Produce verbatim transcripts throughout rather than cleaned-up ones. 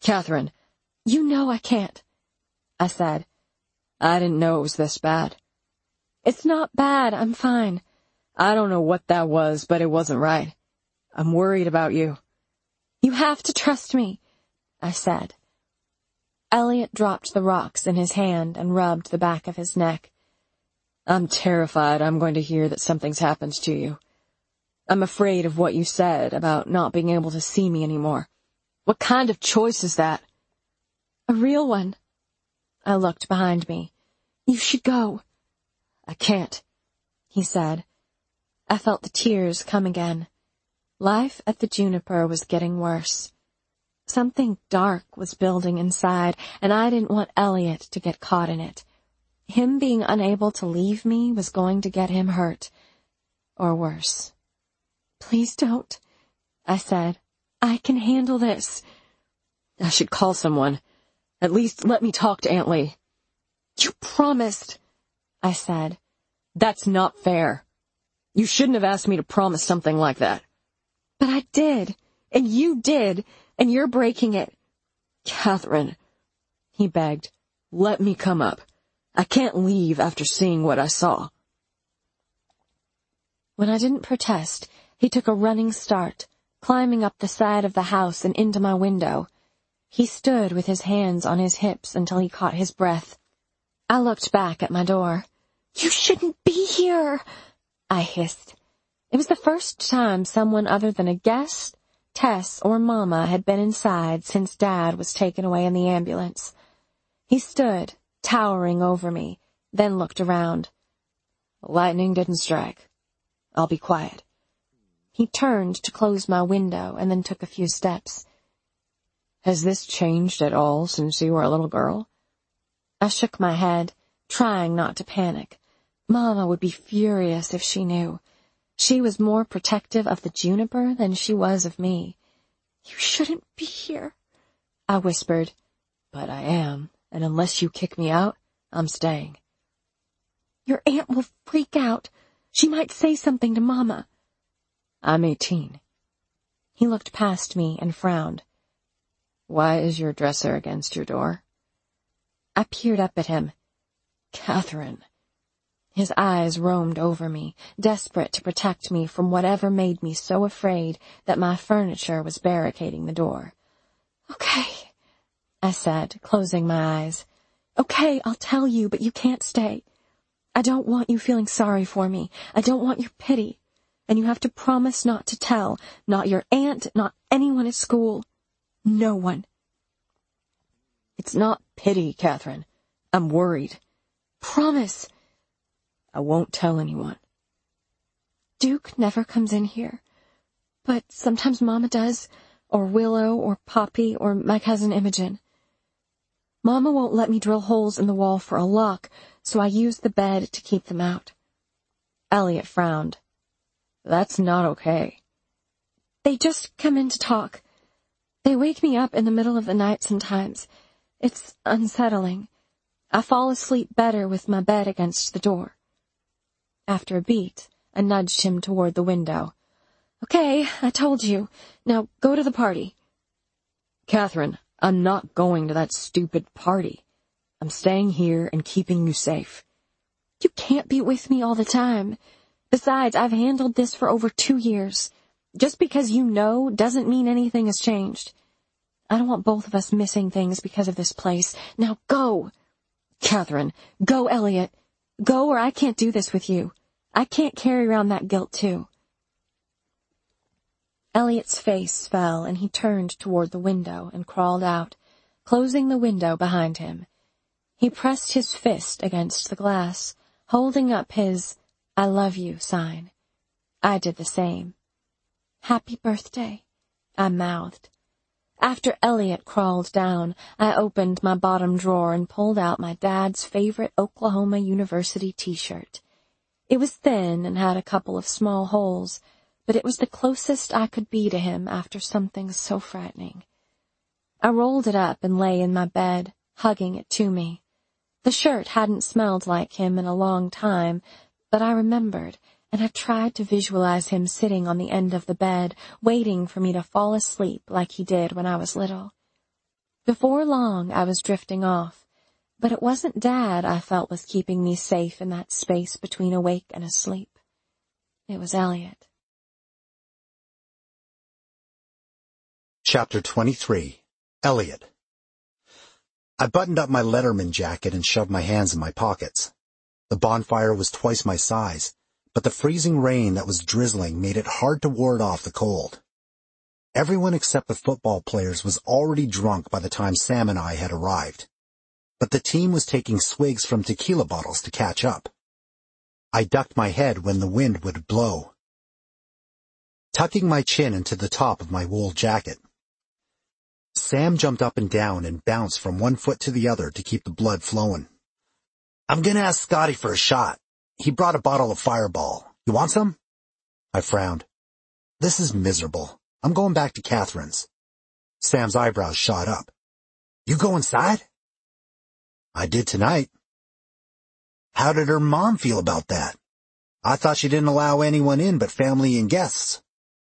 Catherine, you know I can't, I said. I didn't know it was this bad. It's not bad, I'm fine. I don't know what that was, but it wasn't right. I'm worried about you. You have to trust me, I said. Elliot dropped the rocks in his hand and rubbed the back of his neck. I'm terrified I'm going to hear that something's happened to you. I'm afraid of what you said about not being able to see me anymore. What kind of choice is that? A real one. I looked behind me. You should go. I can't, he said. I felt the tears come again. Life at the Juniper was getting worse. Something dark was building inside, and I didn't want Elliot to get caught in it. Him being unable to leave me was going to get him hurt. Or worse. Please don't, I said. I can handle this. I should call someone. At least let me talk to Aunt Lee. You promised, I said. That's not fair. You shouldn't have asked me to promise something like that. But I did, and you did, and you're breaking it. Catherine, he begged, let me come up. I can't leave after seeing what I saw. When I didn't protest, he took a running start, climbing up the side of the house and into my window. He stood with his hands on his hips until he caught his breath. I looked back at my door. You shouldn't be here, I hissed. It was the first time someone other than a guest, Tess, or Mama had been inside since Dad was taken away in the ambulance. He stood, towering over me, then looked around. Lightning didn't strike. I'll be quiet. He turned to close my window and then took a few steps. Has this changed at all since you were a little girl? I shook my head, trying not to panic. Mama would be furious if she knew. She was more protective of the Juniper than she was of me. You shouldn't be here, I whispered. But I am, and unless you kick me out, I'm staying. Your aunt will freak out. She might say something to Mama. I'm eighteen. He looked past me and frowned. Why is your dresser against your door? I peered up at him. Catherine. His eyes roamed over me, desperate to protect me from whatever made me so afraid that my furniture was barricading the door. Okay, I said, closing my eyes. Okay, I'll tell you, but you can't stay. I don't want you feeling sorry for me. I don't want your pity. And you have to promise not to tell, not your aunt, not anyone at school. No one. It's not pity, Catherine. I'm worried. Promise. I won't tell anyone. Duke never comes in here. But sometimes Mama does, or Willow, or Poppy, or my cousin Imogen. Mama won't let me drill holes in the wall for a lock, so I use the bed to keep them out. Elliot frowned. That's not okay. They just come in to talk. They wake me up in the middle of the night sometimes. It's unsettling. I fall asleep better with my bed against the door. After a beat, I nudged him toward the window. Okay, I told you. Now go to the party. Catherine, I'm not going to that stupid party. I'm staying here and keeping you safe. You can't be with me all the time. Besides, I've handled this for over two years. Just because you know doesn't mean anything has changed. I don't want both of us missing things because of this place. Now go. Catherine. Go, Elliot. Go or I can't do this with you. I can't carry around that guilt too. Elliot's face fell and he turned toward the window and crawled out, closing the window behind him. He pressed his fist against the glass, holding up his I love you sign. I did the same. Happy birthday, I mouthed. After Elliot crawled down, I opened my bottom drawer and pulled out my dad's favorite Oklahoma University t-shirt. It was thin and had a couple of small holes, but it was the closest I could be to him after something so frightening. I rolled it up and lay in my bed, hugging it to me. The shirt hadn't smelled like him in a long time, but I remembered, and I tried to visualize him sitting on the end of the bed, waiting for me to fall asleep like he did when I was little. Before long, I was drifting off, but it wasn't Dad I felt was keeping me safe in that space between awake and asleep. It was Elliot. Chapter twenty-three. Elliot. I buttoned up my Letterman jacket and shoved my hands in my pockets. The bonfire was twice my size, but the freezing rain that was drizzling made it hard to ward off the cold. Everyone except the football players was already drunk by the time Sam and I had arrived, but the team was taking swigs from tequila bottles to catch up. I ducked my head when the wind would blow, tucking my chin into the top of my wool jacket. Sam jumped up and down and bounced from one foot to the other to keep the blood flowing. I'm gonna ask Scotty for a shot. He brought a bottle of Fireball. You want some? I frowned. This is miserable. I'm going back to Catherine's. Sam's eyebrows shot up. You go inside? I did tonight. How did her mom feel about that? I thought she didn't allow anyone in but family and guests.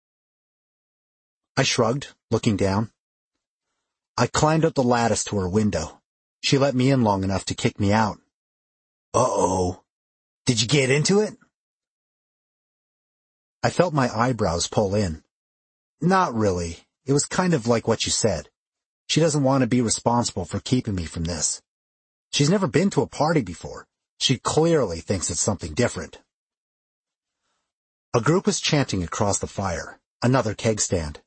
I shrugged, looking down. I climbed up the lattice to her window. She let me in long enough to kick me out. Uh-oh. Did you get into it? I felt my eyebrows pull in. Not really. It was kind of like what you said. She doesn't want to be responsible for keeping me from this. She's never been to a party before. She clearly thinks it's something different. A group was chanting across the fire. Another keg stand.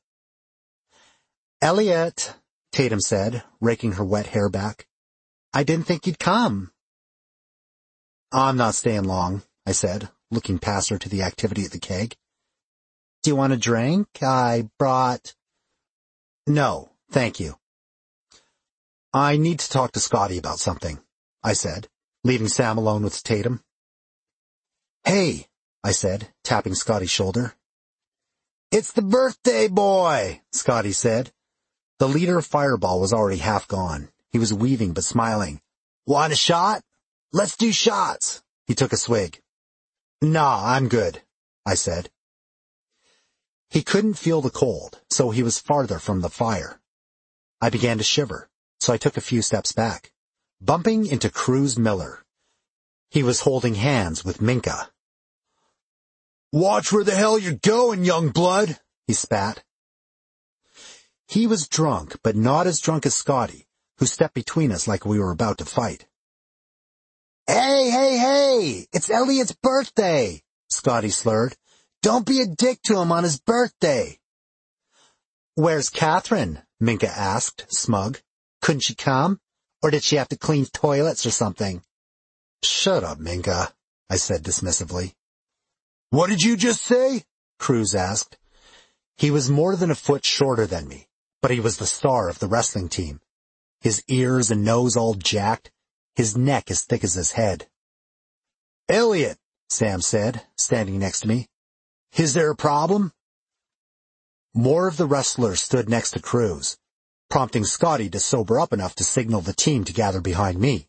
Elliot, Tatum said, raking her wet hair back. I didn't think you'd come. I'm not staying long, I said, looking past her to the activity at the keg. Do you want a drink? I brought... No, thank you. I need to talk to Scotty about something, I said, leaving Sam alone with Tatum. Hey, I said, tapping Scotty's shoulder. It's the birthday boy, Scotty said. The leader of Fireball was already half gone. He was weaving but smiling. Want a shot? Let's do shots. He took a swig. Nah, I'm good, I said. He couldn't feel the cold, so he was farther from the fire. I began to shiver, so I took a few steps back, bumping into Cruz Miller. He was holding hands with Minka. Watch where the hell you're going, young blood, he spat. He was drunk, but not as drunk as Scotty, who stepped between us like we were about to fight. Hey, hey, hey! It's Elliot's birthday! Scotty slurred. Don't be a dick to him on his birthday. Where's Catherine? Minka asked, smug. Couldn't she come? Or did she have to clean toilets or something? Shut up, Minka, I said dismissively. What did you just say? Cruz asked. He was more than a foot shorter than me, but he was the star of the wrestling team. His ears and nose all jacked, his neck as thick as his head. Elliot, Sam said, standing next to me. Is there a problem? More of the wrestlers stood next to Cruz, prompting Scotty to sober up enough to signal the team to gather behind me.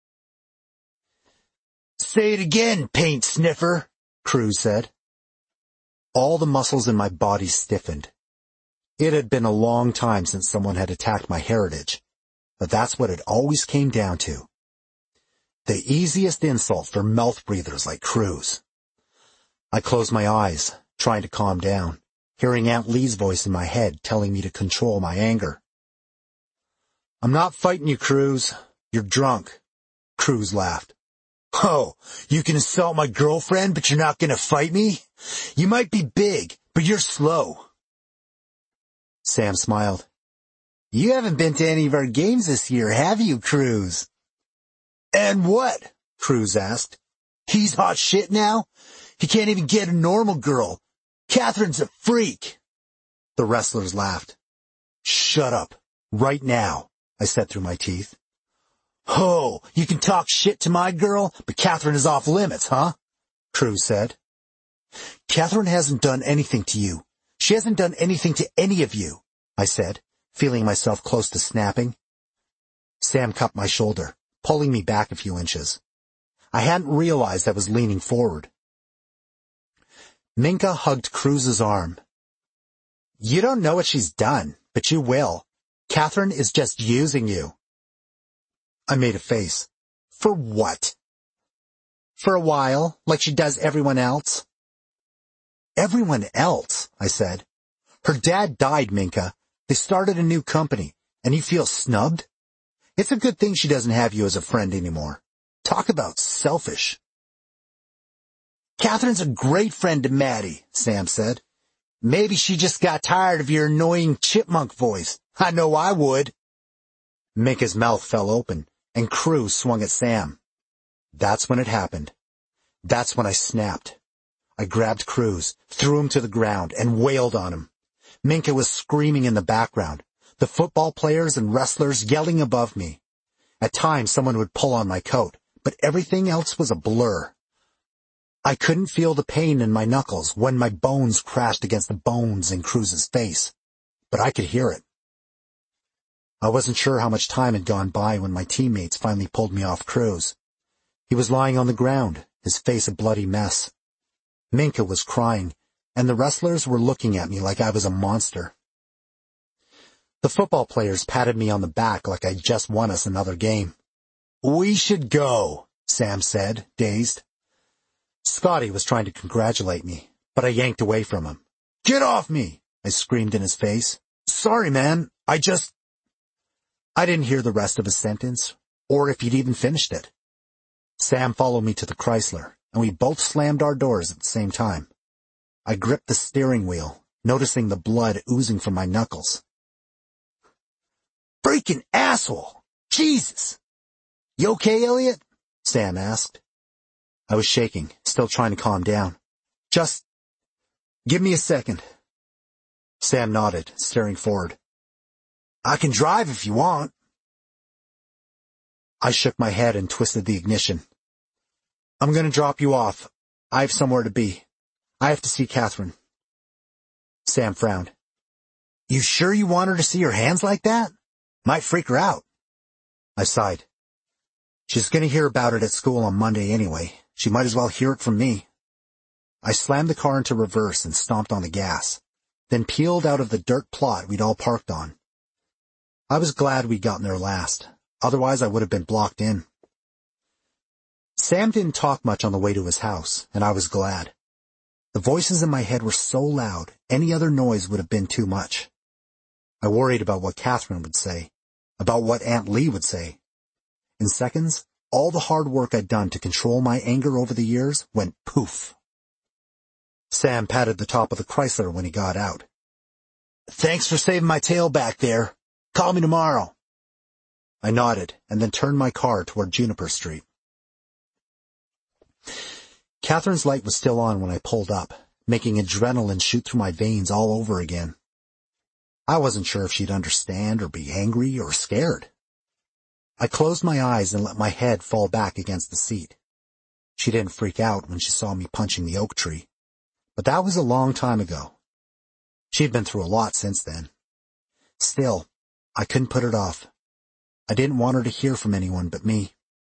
Say it again, paint sniffer, Cruz said. All the muscles in my body stiffened. It had been a long time since someone had attacked my heritage, but that's what it always came down to. The easiest insult for mouth breathers like Cruz. I closed my eyes, trying to calm down, hearing Aunt Lee's voice in my head telling me to control my anger. I'm not fighting you, Cruz. You're drunk. Cruz laughed. Oh, you can insult my girlfriend, but you're not going to fight me? You might be big, but you're slow. Sam smiled. You haven't been to any of our games this year, have you, Cruz? And what? Cruz asked. He's hot shit now? He can't even get a normal girl. Catherine's a freak. The wrestlers laughed. Shut up. Right now, I said through my teeth. Oh, you can talk shit to my girl, but Catherine is off limits, huh? Cruz said. Catherine hasn't done anything to you. She hasn't done anything to any of you, I said, feeling myself close to snapping. Sam cupped my shoulder, pulling me back a few inches. I hadn't realized I was leaning forward. Minka hugged Cruz's arm. You don't know what she's done, but you will. Catherine is just using you. I made a face. For what? For a while, like she does everyone else. Everyone else, I said. Her dad died, Minka. They started a new company, and you feel snubbed? It's a good thing she doesn't have you as a friend anymore. Talk about selfish. Catherine's a great friend to Maddie, Sam said. Maybe she just got tired of your annoying chipmunk voice. I know I would. Minka's mouth fell open, and Crew swung at Sam. That's when it happened. That's when I snapped. I grabbed Cruz, threw him to the ground, and wailed on him. Minka was screaming in the background, the football players and wrestlers yelling above me. At times someone would pull on my coat, but everything else was a blur. I couldn't feel the pain in my knuckles when my bones crashed against the bones in Cruz's face, but I could hear it. I wasn't sure how much time had gone by when my teammates finally pulled me off Cruz. He was lying on the ground, his face a bloody mess. Minka was crying, and the wrestlers were looking at me like I was a monster. The football players patted me on the back like I'd just won us another game. We should go, Sam said, dazed. Scotty was trying to congratulate me, but I yanked away from him. Get off me, I screamed in his face. Sorry, man, I just... I didn't hear the rest of his sentence, or if he'd even finished it. Sam followed me to the Chrysler, and we both slammed our doors at the same time. I gripped the steering wheel, noticing the blood oozing from my knuckles. Freaking asshole! Jesus! You okay, Elliot? Sam asked. I was shaking, still trying to calm down. Just give me a second. Sam nodded, staring forward. I can drive if you want. I shook my head and twisted the ignition. I'm going to drop you off. I have somewhere to be. I have to see Catherine. Sam frowned. You sure you want her to see your hands like that? Might freak her out. I sighed. She's going to hear about it at school on Monday anyway. She might as well hear it from me. I slammed the car into reverse and stomped on the gas, then peeled out of the dirt plot we'd all parked on. I was glad we'd gotten there last. Otherwise, I would have been blocked in. Sam didn't talk much on the way to his house, and I was glad. The voices in my head were so loud, any other noise would have been too much. I worried about what Catherine would say, about what Aunt Lee would say. In seconds, all the hard work I'd done to control my anger over the years went poof. Sam patted the top of the Chrysler when he got out. Thanks for saving my tail back there. Call me tomorrow. I nodded and then turned my car toward Juniper Street. Catherine's light was still on when I pulled up, making adrenaline shoot through my veins all over again. I wasn't sure if she'd understand or be angry or scared. I closed my eyes and let my head fall back against the seat. She didn't freak out when she saw me punching the oak tree, but that was a long time ago. She'd been through a lot since then. Still, I couldn't put it off. I didn't want her to hear from anyone but me.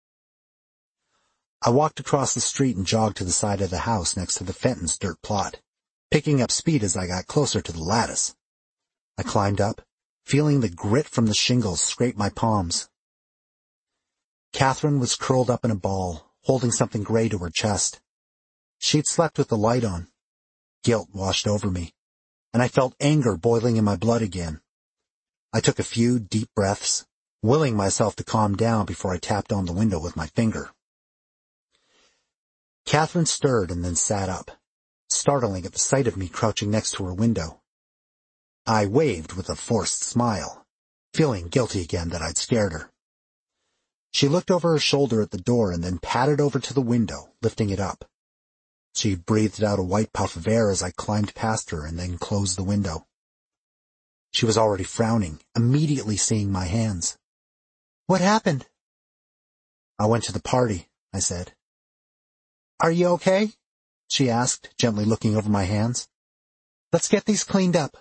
I walked across the street and jogged to the side of the house next to the Fenton's dirt plot, picking up speed as I got closer to the lattice. I climbed up, feeling the grit from the shingles scrape my palms. Catherine was curled up in a ball, holding something gray to her chest. She'd slept with the light on. Guilt washed over me, and I felt anger boiling in my blood again. I took a few deep breaths, willing myself to calm down before I tapped on the window with my finger. Catherine stirred and then sat up, startling at the sight of me crouching next to her window. I waved with a forced smile, feeling guilty again that I'd scared her. She looked over her shoulder at the door and then padded over to the window, lifting it up. She breathed out a white puff of air as I climbed past her and then closed the window. She was already frowning, immediately seeing my hands. What happened? I went to the party, I said. Are you okay? She asked, gently looking over my hands. Let's get these cleaned up.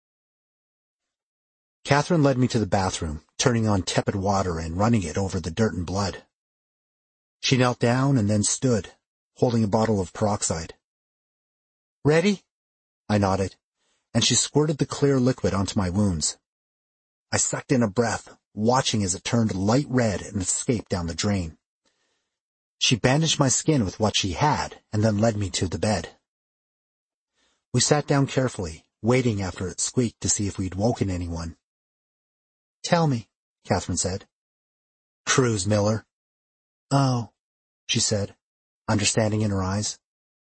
Catherine led me to the bathroom, turning on tepid water and running it over the dirt and blood. She knelt down and then stood, holding a bottle of peroxide. Ready? I nodded, and she squirted the clear liquid onto my wounds. I sucked in a breath, watching as it turned light red and escaped down the drain. She bandaged my skin with what she had and then led me to the bed. We sat down carefully, waiting after it squeaked to see if we'd woken anyone. "Tell me," Catherine said. "Cruz Miller." "Oh," she said, understanding in her eyes.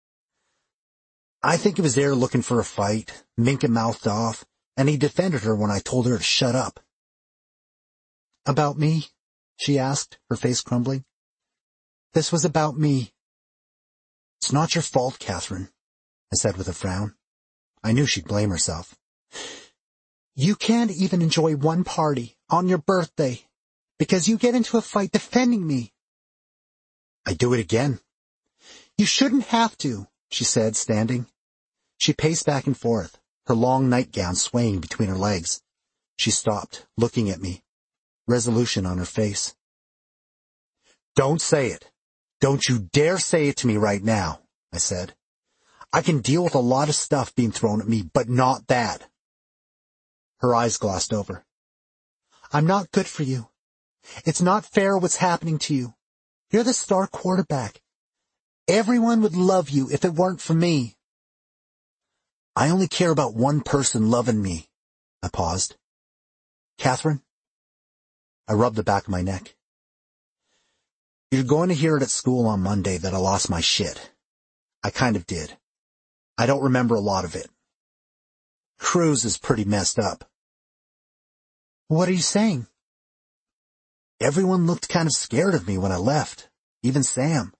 "I think he was there looking for a fight, Minka mouthed off, and he defended her when I told her to shut up." "About me?" she asked, her face crumbling. "This was about me." "It's not your fault, Catherine," I said with a frown. I knew she'd blame herself. "You can't even enjoy one party on your birthday because you get into a fight defending me." "I do it again." "You shouldn't have to," she said, standing. She paced back and forth, her long nightgown swaying between her legs. She stopped, looking at me, resolution on her face. "Don't say it. Don't you dare say it to me right now," I said. "I can deal with a lot of stuff being thrown at me, but not that." Her eyes glossed over. "I'm not good for you. It's not fair what's happening to you. You're the star quarterback. Everyone would love you if it weren't for me." "I only care about one person loving me." I paused. "Catherine?" I rubbed the back of my neck. "You're going to hear it at school on Monday that I lost my shit. I kind of did. I don't remember a lot of it. Cruz is pretty messed up." "What are you saying?" "Everyone looked kind of scared of me when I left, even Sam."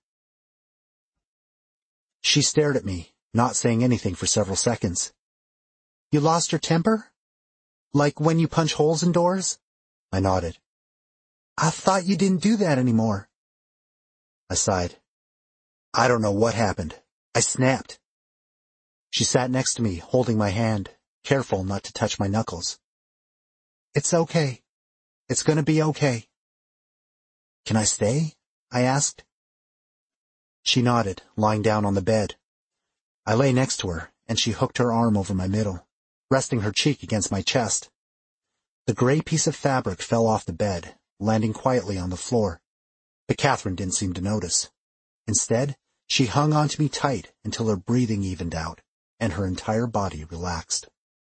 She stared at me, not saying anything for several seconds. "You lost your temper? Like when you punch holes in doors?" I nodded. "I thought you didn't do that anymore." I sighed. "I don't know what happened. I snapped." She sat next to me, holding my hand, careful not to touch my knuckles. "It's okay. It's going to be okay." "Can I stay?" I asked. She nodded, lying down on the bed. I lay next to her, and she hooked her arm over my middle, resting her cheek against my chest. The gray piece of fabric fell off the bed, landing quietly on the floor, but Catherine didn't seem to notice. Instead, she hung onto me tight until her breathing evened out, and her entire body relaxed.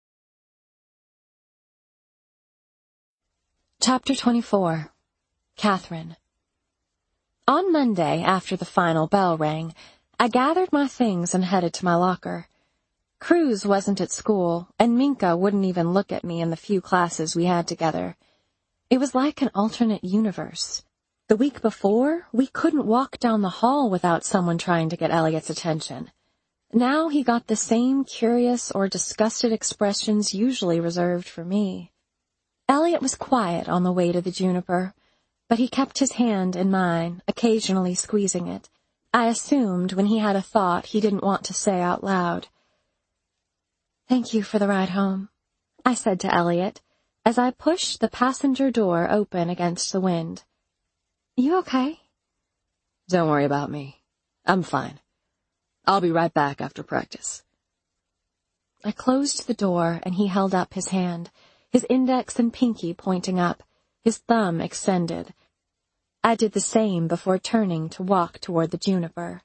Chapter twenty-four. Catherine. On Monday, after the final bell rang, I gathered my things and headed to my locker. Cruz wasn't at school, and Minka wouldn't even look at me in the few classes we had together. It was like an alternate universe. The week before, we couldn't walk down the hall without someone trying to get Elliot's attention. Now he got the same curious or disgusted expressions usually reserved for me. Elliot was quiet on the way to the Juniper, but he kept his hand in mine, occasionally squeezing it. I assumed when he had a thought he didn't want to say out loud. "Thank you for the ride home," I said to Elliot, as I pushed the passenger door open against the wind. "You okay?" "Don't worry about me. I'm fine. I'll be right back after practice." I closed the door, and he held up his hand, his index and pinky pointing up, his thumb extended. I did the same before turning to walk toward the Juniper.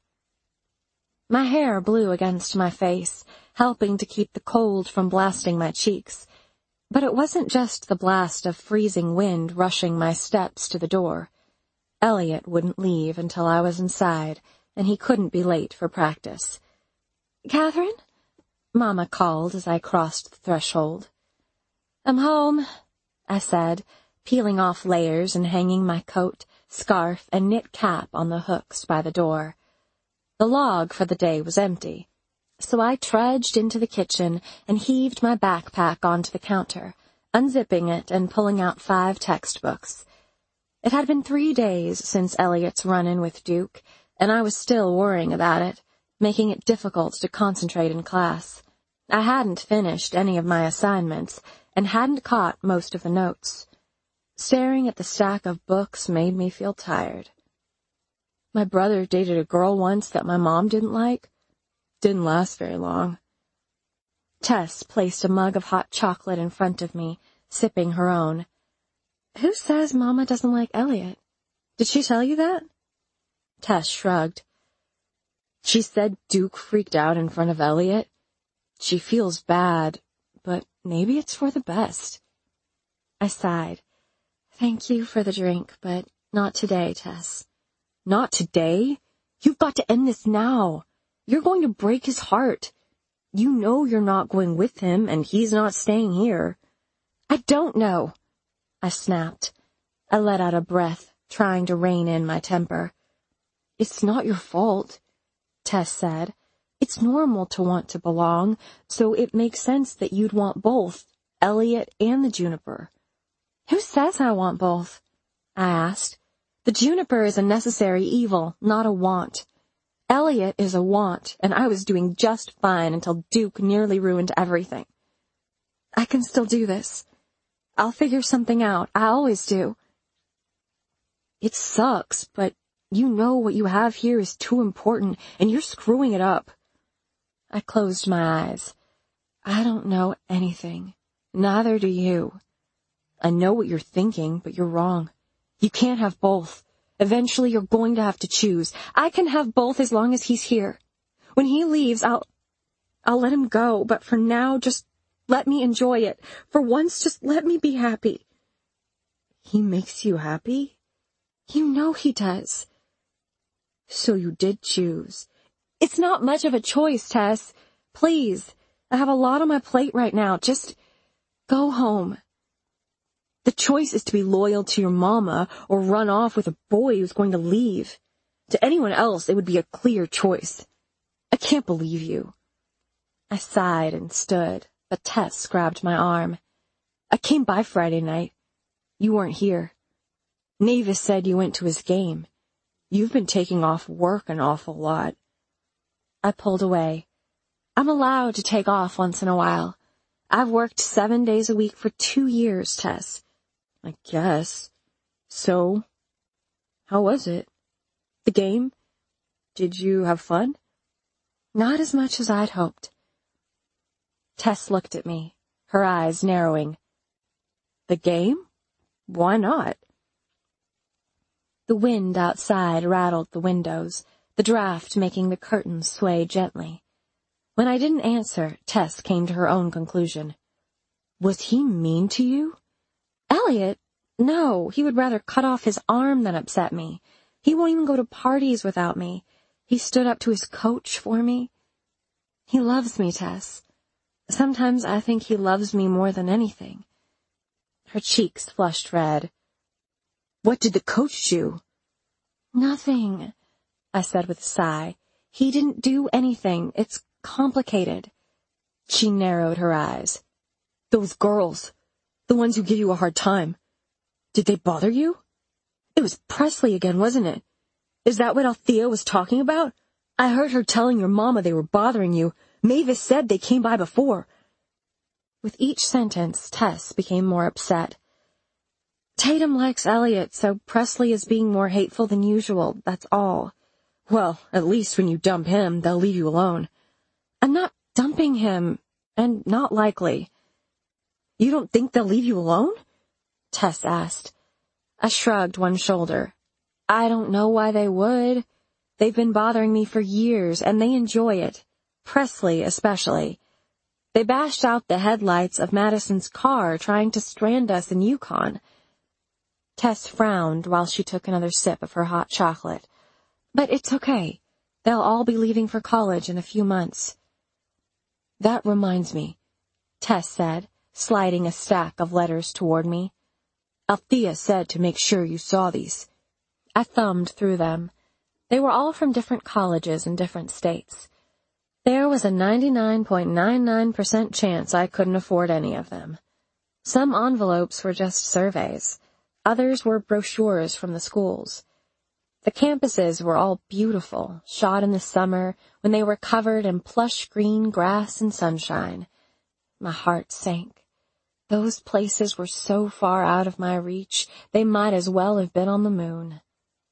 My hair blew against my face, helping to keep the cold from blasting my cheeks. But it wasn't just the blast of freezing wind rushing my steps to the door. Elliot wouldn't leave until I was inside, and he couldn't be late for practice. "Catherine?" Mama called as I crossed the threshold. "I'm home," I said, peeling off layers and hanging my coat, scarf, and knit cap on the hooks by the door. The log for the day was empty, so I trudged into the kitchen and heaved my backpack onto the counter, unzipping it and pulling out five textbooks. It had been three days since Elliot's run-in with Duke, and I was still worrying about it, making it difficult to concentrate in class. I hadn't finished any of my assignments and hadn't caught most of the notes. Staring at the stack of books made me feel tired. My brother dated a girl once that my mom didn't like. Didn't last very long. Tess placed a mug of hot chocolate in front of me, sipping her own. Who says Mama doesn't like Elliot? Did she tell you that? Tess shrugged. She said Duke freaked out in front of Elliot. She feels bad, but maybe it's for the best. I sighed. Thank you for the drink, but not today, Tess. Not today? You've got to end this now. You're going to break his heart. You know you're not going with him, and he's not staying here. I don't know, I snapped. I let out a breath, trying to rein in my temper. It's not your fault, Tess said. It's normal to want to belong, so it makes sense that you'd want both, Elliot and the Juniper. Who says I want both? I asked. The Juniper is a necessary evil, not a want. Elliot is a want, and I was doing just fine until Duke nearly ruined everything. I can still do this. I'll figure something out. I always do. It sucks, but you know what you have here is too important, and you're screwing it up. I closed my eyes. I don't know anything. Neither do you. I know what you're thinking, but you're wrong. You can't have both. Eventually you're going to have to choose. I can have both as long as he's here. When he leaves, I'll... I'll let him go, but for now, just let me enjoy it. For once, just let me be happy. He makes you happy? You know he does. So you did choose. It's not much of a choice, Tess. Please, I have a lot on my plate right now. Just go home. The choice is to be loyal to your mama or run off with a boy who's going to leave. To anyone else, it would be a clear choice. I can't believe you. I sighed and stood, but Tess grabbed my arm. I came by Friday night. You weren't here. Navis said you went to his game. You've been taking off work an awful lot. I pulled away. I'm allowed to take off once in a while. I've worked seven days a week for two years, Tess. I guess. So, how was it? The game? Did you have fun? Not as much as I'd hoped. Tess looked at me, her eyes narrowing. The game? Why not? The wind outside rattled the windows, the draft making the curtains sway gently. When I didn't answer, Tess came to her own conclusion. Was he mean to you? Elliot? No, he would rather cut off his arm than upset me. He won't even go to parties without me. He stood up to his coach for me. He loves me, Tess. Sometimes I think he loves me more than anything. Her cheeks flushed red. What did the coach do? Nothing, I said with a sigh. He didn't do anything. It's complicated. She narrowed her eyes. Those girls, the ones who give you a hard time, did they bother you? It was Presley again, wasn't it? Is that what Althea was talking about? I heard her telling your mama they were bothering you. Mavis said they came by before. With each sentence, Tess became more upset. Tatum likes Elliot, so Presley is being more hateful than usual, that's all. Well, at least when you dump him, they'll leave you alone. I'm not dumping him, and not likely. You don't think they'll leave you alone? Tess asked. I shrugged one shoulder. I don't know why they would. They've been bothering me for years, and they enjoy it. Presley, especially. They bashed out the headlights of Madison's car trying to strand us in Yukon. Tess frowned while she took another sip of her hot chocolate. But it's okay. They'll all be leaving for college in a few months. That reminds me, Tess said, sliding a stack of letters toward me. Althea said to make sure you saw these. I thumbed through them. They were all from different colleges in different states. There was a ninety-nine point nine nine percent chance I couldn't afford any of them. Some envelopes were just surveys. Others were brochures from the schools. The campuses were all beautiful, shot in the summer when they were covered in plush green grass and sunshine. My heart sank. Those places were so far out of my reach, they might as well have been on the moon.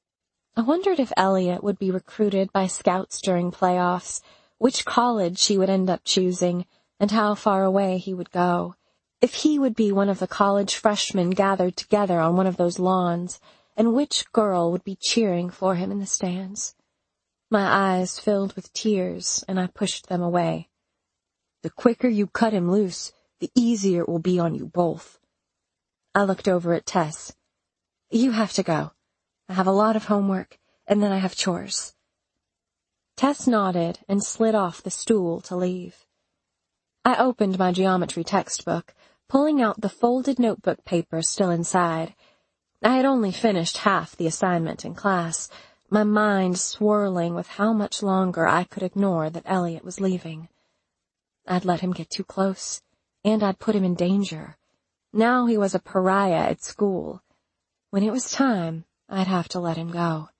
I wondered if Elliot would be recruited by scouts during playoffs, which college she would end up choosing, and how far away he would go. If he would be one of the college freshmen gathered together on one of those lawns, and which girl would be cheering for him in the stands. My eyes filled with tears, and I pushed them away. The quicker you cut him loose, the easier it will be on you both. I looked over at Tess. You have to go. I have a lot of homework, and then I have chores. Tess nodded and slid off the stool to leave. I opened my geometry textbook, pulling out the folded notebook paper still inside. I had only finished half the assignment in class, my mind swirling with how much longer I could ignore that Elliot was leaving. I'd let him get too close, and I'd put him in danger. Now he was a pariah at school. When it was time, I'd have to let him go.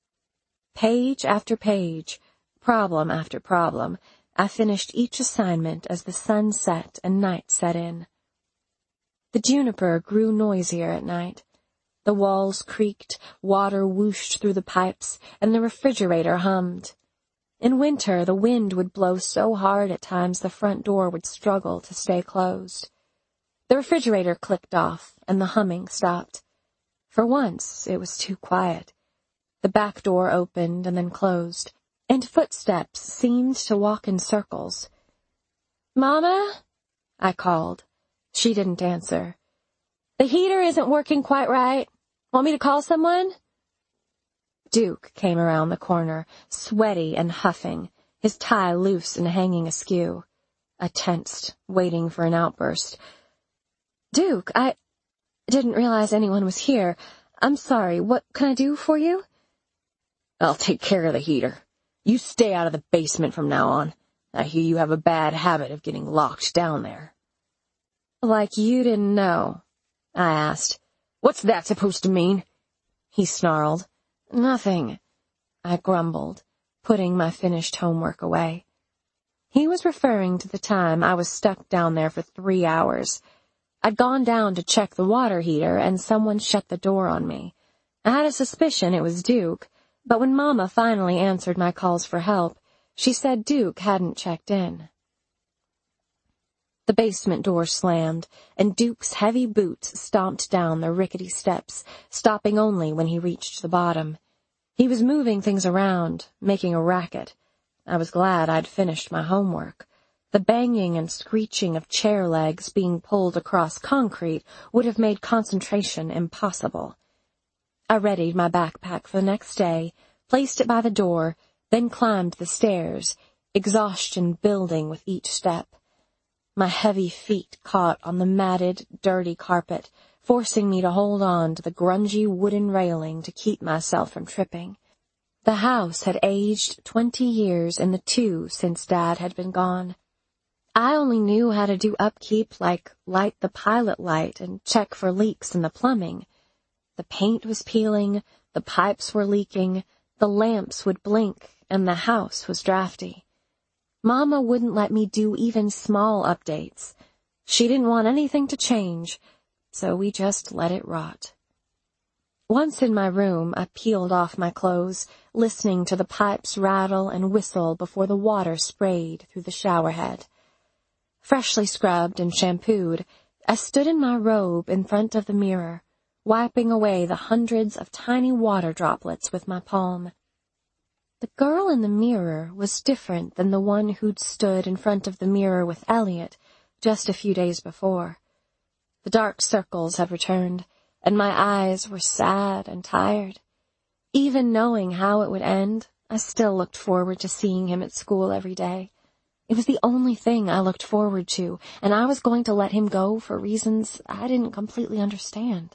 Page after page, problem after problem, I finished each assignment as the sun set and night set in. The juniper grew noisier at night. The walls creaked, water whooshed through the pipes, and the refrigerator hummed. In winter, the wind would blow so hard at times the front door would struggle to stay closed. The refrigerator clicked off, and the humming stopped. For once, it was too quiet. The back door opened and then closed, and footsteps seemed to walk in circles. "Mama?" I called. She didn't answer. "The heater isn't working quite right. Want me to call someone?" Duke came around the corner, sweaty and huffing, his tie loose and hanging askew. I tensed, waiting for an outburst. "Duke, I didn't realize anyone was here. I'm sorry. What can I do for you?" "I'll take care of the heater. You stay out of the basement from now on. I hear you have a bad habit of getting locked down there." "Like you didn't know?" I asked. "What's that supposed to mean?" He snarled. "Nothing," I grumbled, putting my finished homework away. He was referring to the time I was stuck down there for three hours. I'd gone down to check the water heater, and someone shut the door on me. I had a suspicion it was Duke, but when Mama finally answered my calls for help, she said Duke hadn't checked in. The basement door slammed, and Duke's heavy boots stomped down the rickety steps, stopping only when he reached the bottom. He was moving things around, making a racket. I was glad I'd finished my homework. The banging and screeching of chair legs being pulled across concrete would have made concentration impossible. I readied my backpack for the next day, placed it by the door, then climbed the stairs, exhaustion building with each step. My heavy feet caught on the matted, dirty carpet, forcing me to hold on to the grungy wooden railing to keep myself from tripping. The house had aged twenty years in the two since Dad had been gone. I only knew how to do upkeep like light the pilot light and check for leaks in the plumbing. The paint was peeling, the pipes were leaking, the lamps would blink, and the house was drafty. Mama wouldn't let me do even small updates. She didn't want anything to change, so we just let it rot. Once in my room, I peeled off my clothes, listening to the pipes rattle and whistle before the water sprayed through the shower head. Freshly scrubbed and shampooed, I stood in my robe in front of the mirror, wiping away the hundreds of tiny water droplets with my palm. The girl in the mirror was different than the one who'd stood in front of the mirror with Elliot just a few days before. The dark circles had returned, and my eyes were sad and tired. Even knowing how it would end, I still looked forward to seeing him at school every day. It was the only thing I looked forward to, and I was going to let him go for reasons I didn't completely understand.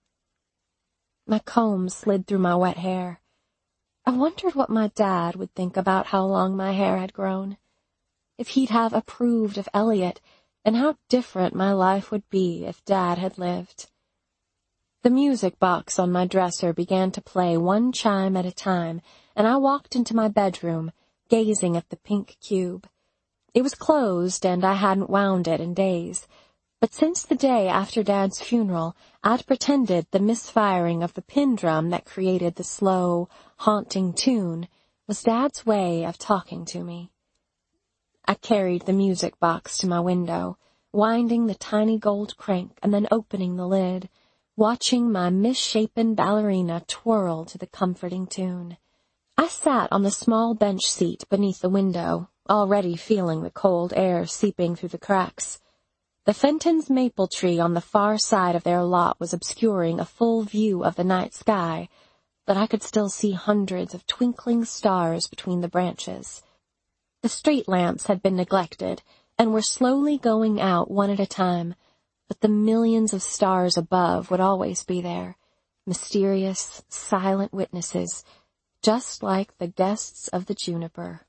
My comb slid through my wet hair. I wondered what my dad would think about how long my hair had grown, if he'd have approved of Elliot, and how different my life would be if Dad had lived. The music box on my dresser began to play one chime at a time, and I walked into my bedroom, gazing at the pink cube. It was closed, and I hadn't wound it in days. But since the day after Dad's funeral, I'd pretended the misfiring of the pin drum that created the slow, haunting tune was Dad's way of talking to me. I carried the music box to my window, winding the tiny gold crank and then opening the lid, watching my misshapen ballerina twirl to the comforting tune. I sat on the small bench seat beneath the window, already feeling the cold air seeping through the cracks. The Fentons' maple tree on the far side of their lot was obscuring a full view of the night sky, but I could still see hundreds of twinkling stars between the branches. The street lamps had been neglected and were slowly going out one at a time, but the millions of stars above would always be there, mysterious, silent witnesses, just like the guests of the juniper.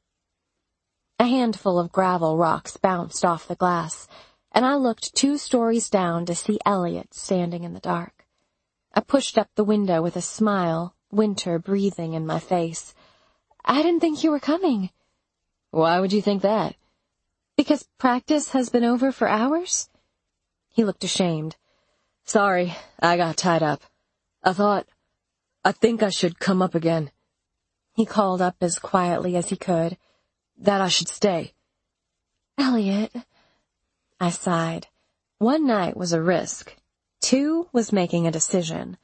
A handful of gravel rocks bounced off the glass, and I looked two stories down to see Elliot standing in the dark. I pushed up the window with a smile, winter breathing in my face. "I didn't think you were coming." "Why would you think that?" "Because practice has been over for hours?" He looked ashamed. "Sorry, I got tied up. I thought, I think I should come up again." He called up as quietly as he could, "that I should stay." "Elliot," I sighed. One night was a risk. Two was making a decision.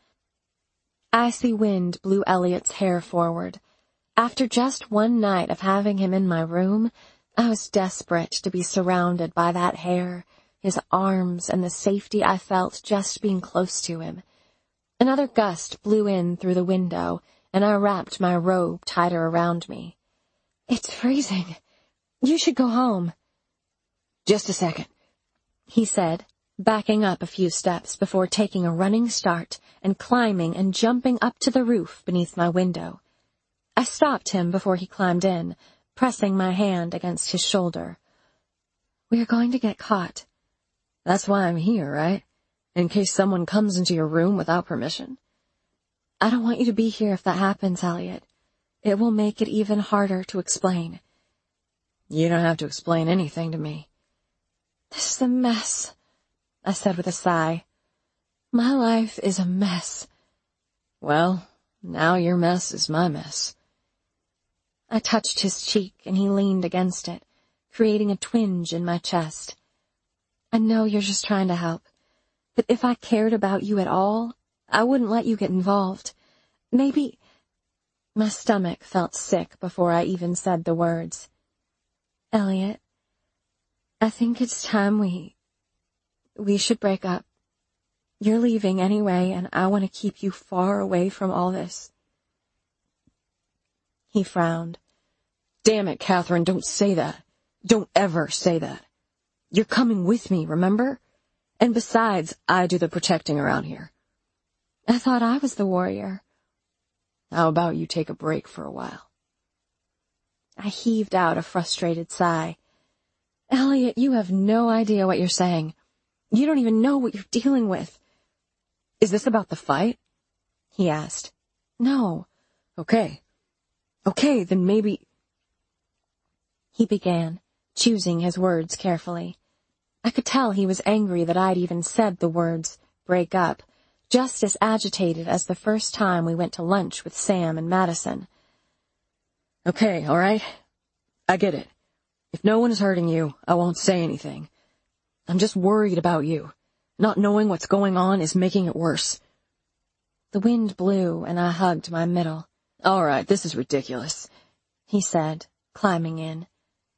Icy wind blew Elliot's hair forward. After just one night of having him in my room, I was desperate to be surrounded by that hair, his arms, and the safety I felt just being close to him. Another gust blew in through the window, and I wrapped my robe tighter around me. "It's freezing. You should go home." "Just a second," he said, backing up a few steps before taking a running start and climbing and jumping up to the roof beneath my window. I stopped him before he climbed in, pressing my hand against his shoulder. "We are going to get caught." "That's why I'm here, right? In case someone comes into your room without permission?" "I don't want you to be here if that happens, Elliot. It will make it even harder to explain." "You don't have to explain anything to me." "This is a mess," I said with a sigh. "My life is a mess." "Well, now your mess is my mess." I touched his cheek, and he leaned against it, creating a twinge in my chest. "I know you're just trying to help, but if I cared about you at all, I wouldn't let you get involved. Maybe—" My stomach felt sick before I even said the words. "Elliot, I think it's time we... we should break up. You're leaving anyway, and I want to keep you far away from all this." He frowned. "Damn it, Catherine, don't say that. Don't ever say that. You're coming with me, remember? And besides, I do the protecting around here." "I thought I was the warrior." "How about you take a break for a while?" I heaved out a frustrated sigh. "Elliot, you have no idea what you're saying. You don't even know what you're dealing with." "Is this about the fight?" he asked. "No." "Okay. Okay, then maybe—" he began, choosing his words carefully. I could tell he was angry that I'd even said the words, break up, just as agitated as the first time we went to lunch with Sam and Madison. "Okay, all right. I get it. If no one is hurting you, I won't say anything. I'm just worried about you. Not knowing what's going on is making it worse." The wind blew, and I hugged my middle. "All right, this is ridiculous," he said, climbing in.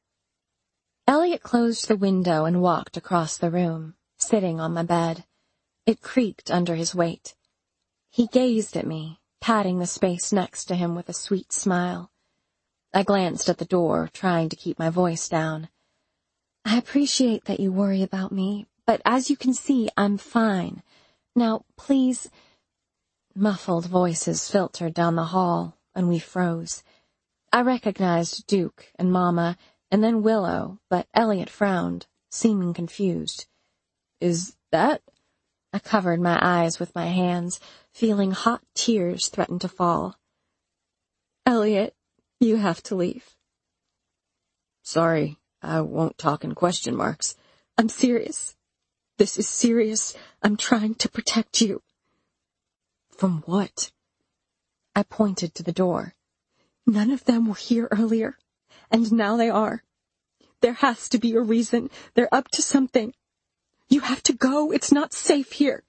Elliot closed the window and walked across the room, sitting on my bed. It creaked under his weight. He gazed at me, patting the space next to him with a sweet smile. I glanced at the door, trying to keep my voice down. "I appreciate that you worry about me, but as you can see, I'm fine. Now, please—" Muffled voices filtered down the hall, and we froze. I recognized Duke and Mama, and then Willow, but Elliot frowned, seeming confused. "Is that—" I covered my eyes with my hands, feeling hot tears threaten to fall. "Elliot, you have to leave." "Sorry, I won't talk in question marks." "I'm serious. This is serious. I'm trying to protect you." "From what?" I pointed to the door. "None of them were here earlier, and now they are. There has to be a reason. They're up to something. You have to go. It's not safe here.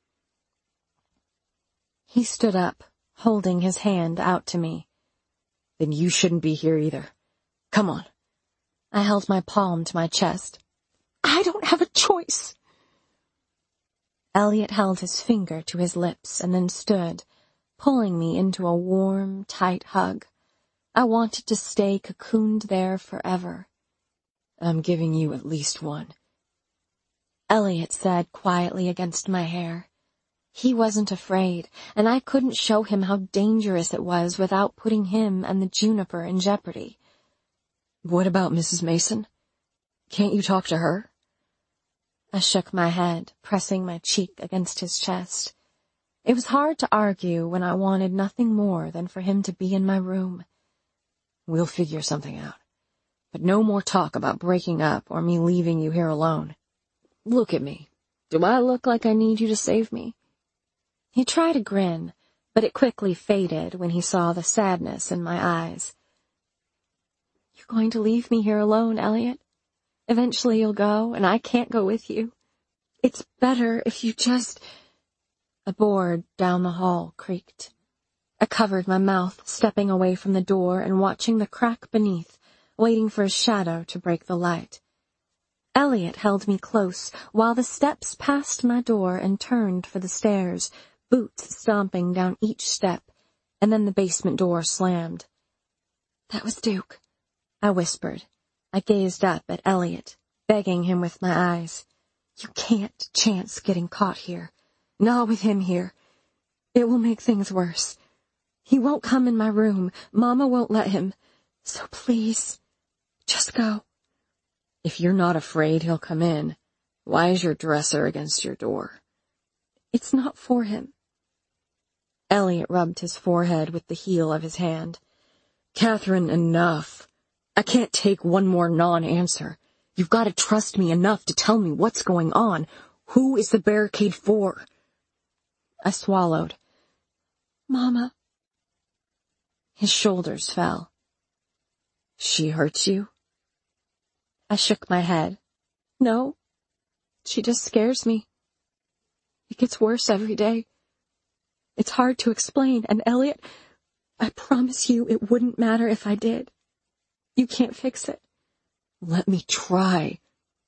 He stood up, holding his hand out to me. Then you shouldn't be here either. Come on. I held my palm to my chest. I don't have a choice. Elliot held his finger to his lips and then stood, pulling me into a warm, tight hug. I wanted to stay cocooned there forever. I'm giving you at least one. Elliot said quietly against my hair. He wasn't afraid, and I couldn't show him how dangerous it was without putting him and the juniper in jeopardy. What about Missus Mason? Can't you talk to her? I shook my head, pressing my cheek against his chest. It was hard to argue when I wanted nothing more than for him to be in my room. We'll figure something out. But no more talk about breaking up or me leaving you here alone. Look at me. Do I look like I need you to save me? He tried a grin, but it quickly faded when he saw the sadness in my eyes. You're going to leave me here alone, Elliot? Eventually you'll go, and I can't go with you. It's better if you just... A board down the hall creaked. I covered my mouth, stepping away from the door and watching the crack beneath, waiting for a shadow to break the light. Elliot held me close while the steps passed my door and turned for the stairs, boots stomping down each step, and then the basement door slammed. That was Duke, I whispered. I gazed up at Elliot, begging him with my eyes. You can't chance getting caught here. Not with him here. It will make things worse. He won't come in my room. Mama won't let him. So please, just go. If you're not afraid he'll come in, why is your dresser against your door? It's not for him. Elliot rubbed his forehead with the heel of his hand. Catherine, enough. I can't take one more non-answer. You've got to trust me enough to tell me what's going on. Who is the barricade for? I swallowed. Mama. His shoulders fell. She hurts you? I shook my head. No, she just scares me. It gets worse every day. It's hard to explain, and Elliot, I promise you it wouldn't matter if I did. You can't fix it. Let me try.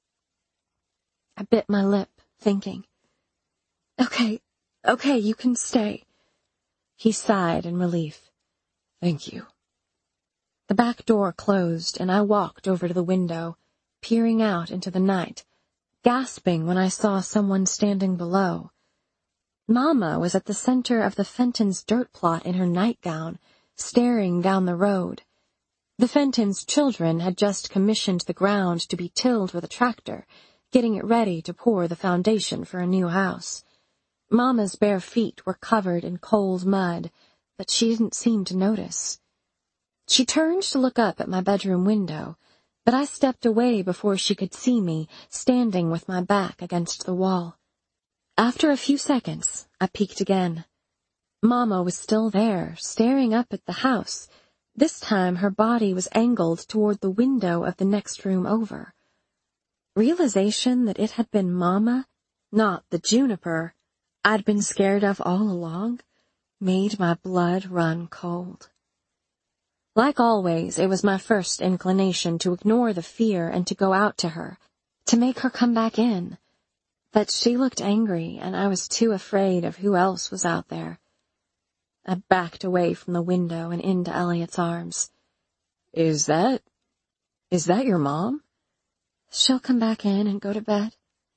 I bit my lip, thinking. Okay, okay, you can stay. He sighed in relief. Thank you. The back door closed, and I walked over to the window, peering out into the night, gasping when I saw someone standing below. Mama was at the center of the Fentons' dirt plot in her nightgown, staring down the road. The Fentons' children had just commissioned the ground to be tilled with a tractor, getting it ready to pour the foundation for a new house. Mama's bare feet were covered in cold mud, but she didn't seem to notice. She turned to look up at my bedroom window, but I stepped away before she could see me, standing with my back against the wall. After a few seconds, I peeked again. Mama was still there, staring up at the house. This time her body was angled toward the window of the next room over. Realization that it had been Mama, not the juniper, I'd been scared of all along, made my blood run cold. Like always, it was my first inclination to ignore the fear and to go out to her, to make her come back in. But she looked angry, and I was too afraid of who else was out there. I backed away from the window and into Elliot's arms. Is that... is that your mom? She'll come back in and go to bed.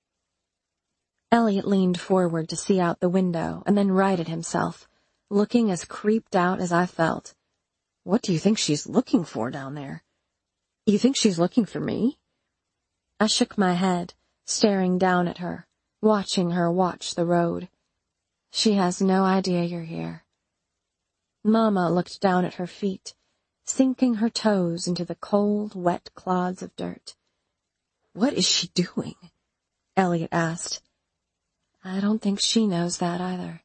Elliot leaned forward to see out the window and then righted himself, looking as creeped out as I felt. What do you think she's looking for down there? You think she's looking for me? I shook my head, staring down at her, watching her watch the road. She has no idea you're here. Mama looked down at her feet, sinking her toes into the cold, wet clods of dirt. What is she doing? Elliot asked. I don't think she knows that either.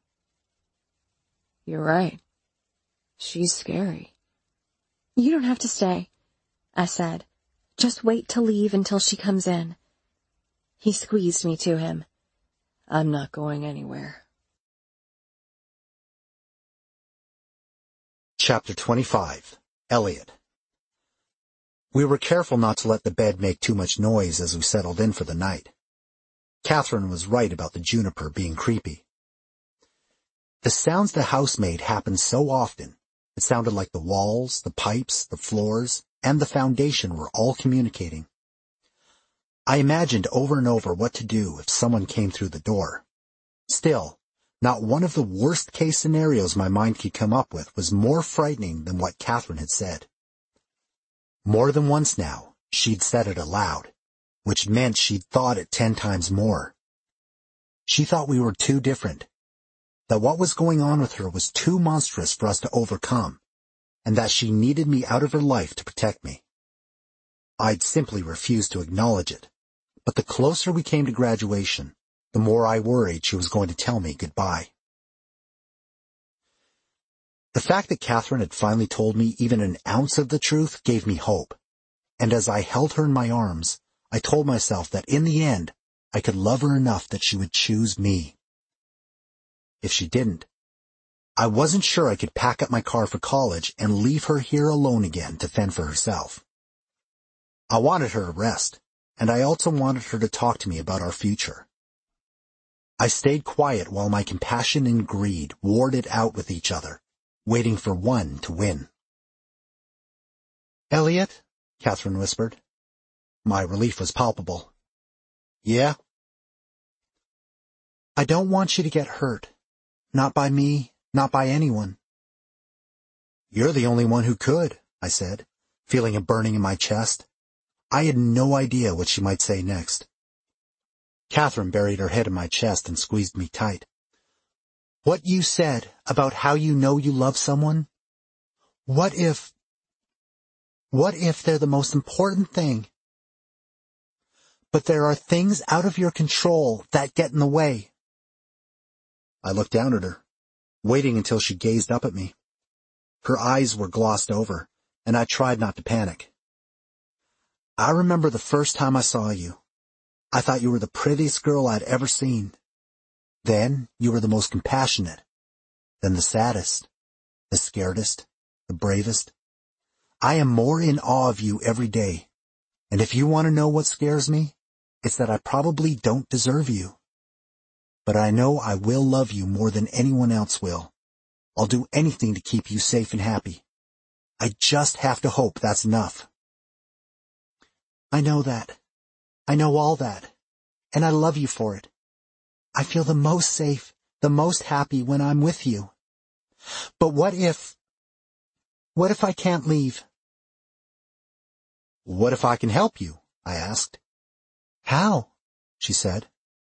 You're right. She's scary. You don't have to stay, I said. Just wait to leave until she comes in. He squeezed me to him. I'm not going anywhere. Chapter twenty-five. Elliot. We were careful not to let the bed make too much noise as we settled in for the night. Catherine was right about the juniper being creepy. The sounds the house made happened so often. It sounded like the walls, the pipes, the floors, and the foundation were all communicating. I imagined over and over what to do if someone came through the door. Still, not one of the worst-case scenarios my mind could come up with was more frightening than what Catherine had said. More than once now, she'd said it aloud, which meant she'd thought it ten times more. She thought we were too different, that what was going on with her was too monstrous for us to overcome, and that she needed me out of her life to protect me. I'd simply refused to acknowledge it, but the closer we came to graduation, the more I worried she was going to tell me goodbye. The fact that Catherine had finally told me even an ounce of the truth gave me hope, and as I held her in my arms, I told myself that in the end, I could love her enough that she would choose me. If she didn't, I wasn't sure I could pack up my car for college and leave her here alone again to fend for herself. I wanted her to rest, and I also wanted her to talk to me about our future. I stayed quiet while my compassion and greed warred it out with each other, waiting for one to win. "Elliot," Catherine whispered. My relief was palpable. "Yeah?" "I don't want you to get hurt. Not by me, not by anyone." "You're the only one who could," I said, feeling a burning in my chest. I had no idea what she might say next. Catherine buried her head in my chest and squeezed me tight. "What you said about how you know you love someone, what if, what if they're the most important thing? But there are things out of your control that get in the way." I looked down at her, waiting until she gazed up at me. Her eyes were glossed over, and I tried not to panic. "I remember the first time I saw you. I thought you were the prettiest girl I'd ever seen. Then you were the most compassionate, then the saddest, the scaredest, the bravest. I am more in awe of you every day, and if you want to know what scares me, it's that I probably don't deserve you. But I know I will love you more than anyone else will. I'll do anything to keep you safe and happy. I just have to hope that's enough." "I know that. I know all that. And I love you for it. I feel the most safe, the most happy when I'm with you. But what if, what if I can't leave?" "What if I can help you?" I asked. "How?" she said.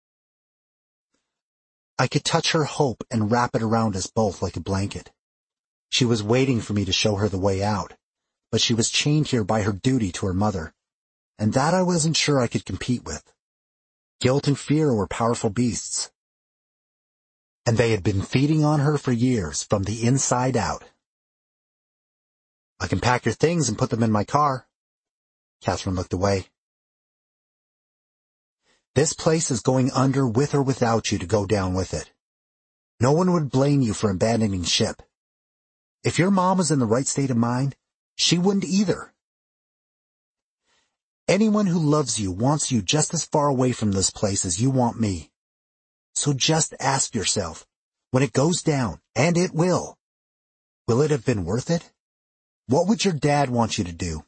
I could touch her hope and wrap it around us both like a blanket. She was waiting for me to show her the way out, but she was chained here by her duty to her mother, and that I wasn't sure I could compete with. Guilt and fear were powerful beasts, and they had been feeding on her for years from the inside out. "I can pack your things and put them in my car." Catherine looked away. "This place is going under with or without you to go down with it. No one would blame you for abandoning ship. If your mom was in the right state of mind, she wouldn't either. Anyone who loves you wants you just as far away from this place as you want me. So just ask yourself, when it goes down, and it will, will it have been worth it? What would your dad want you to do?"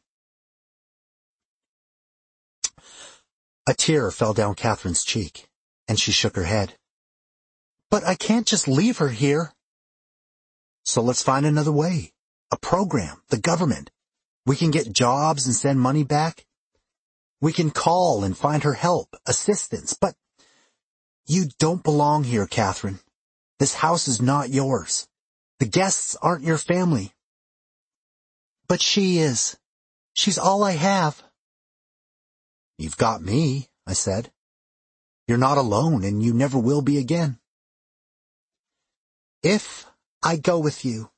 A tear fell down Catherine's cheek, and she shook her head. "But I can't just leave her here." "So let's find another way. A program, the government. We can get jobs and send money back. We can call and find her help, assistance, but you don't belong here, Catherine. This house is not yours. The guests aren't your family." "But she is. She's all I have." "You've got me," I said. "You're not alone, and you never will be again." "If I go with you."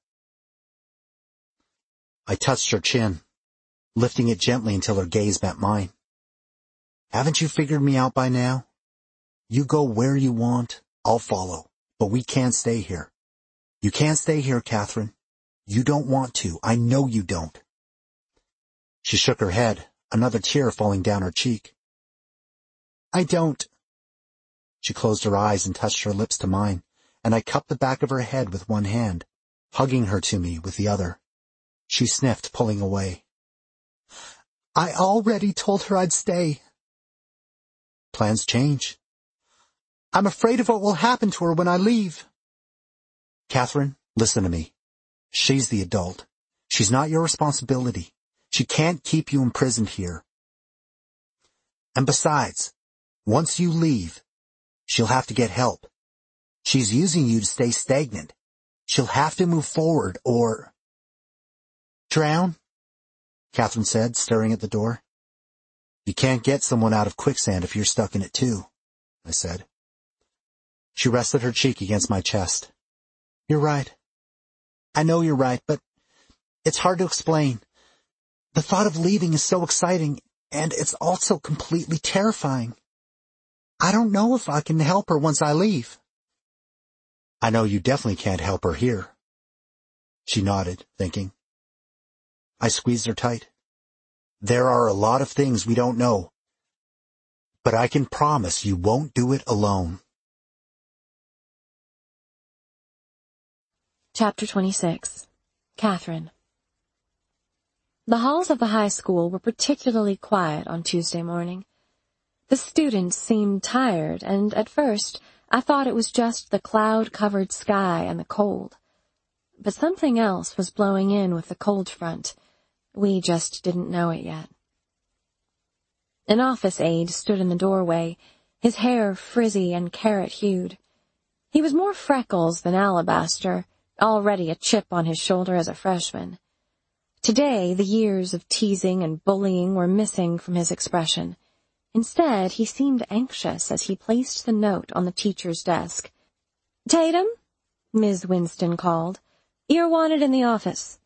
I touched her chin, lifting it gently until her gaze met mine. Haven't you figured me out by now? You go where you want, I'll follow, but we can't stay here. You can't stay here, Catherine. You don't want to. I know you don't. She shook her head, another tear falling down her cheek. I don't. She closed her eyes and touched her lips to mine, and I cupped the back of her head with one hand, hugging her to me with the other. She sniffed, pulling away. I already told her I'd stay. Plans change. I'm afraid of what will happen to her when I leave. Catherine, listen to me. She's the adult. She's not your responsibility. She can't keep you imprisoned here. And besides, once you leave, she'll have to get help. She's using you to stay stagnant. She'll have to move forward or... Drown? Catherine said, staring at the door. You can't get someone out of quicksand if you're stuck in it too, I said. She rested her cheek against my chest. You're right. I know you're right, but it's hard to explain. The thought of leaving is so exciting, and it's also completely terrifying. I don't know if I can help her once I leave. I know you definitely can't help her here. She nodded, thinking. I squeezed her tight. There are a lot of things we don't know, but I can promise you won't do it alone. Chapter twenty-six. Catherine. The halls of the high school were particularly quiet on Tuesday morning. The students seemed tired, and at first I thought it was just the cloud-covered sky and the cold. But something else was blowing in with the cold front. We just didn't know it yet. An office aide stood in the doorway, his hair frizzy and carrot-hued. He was more freckles than alabaster, already a chip on his shoulder as a freshman. Today, the years of teasing and bullying were missing from his expression. Instead, he seemed anxious as he placed the note on the teacher's desk. Tatum, Miz Winston called. You're wanted in the office.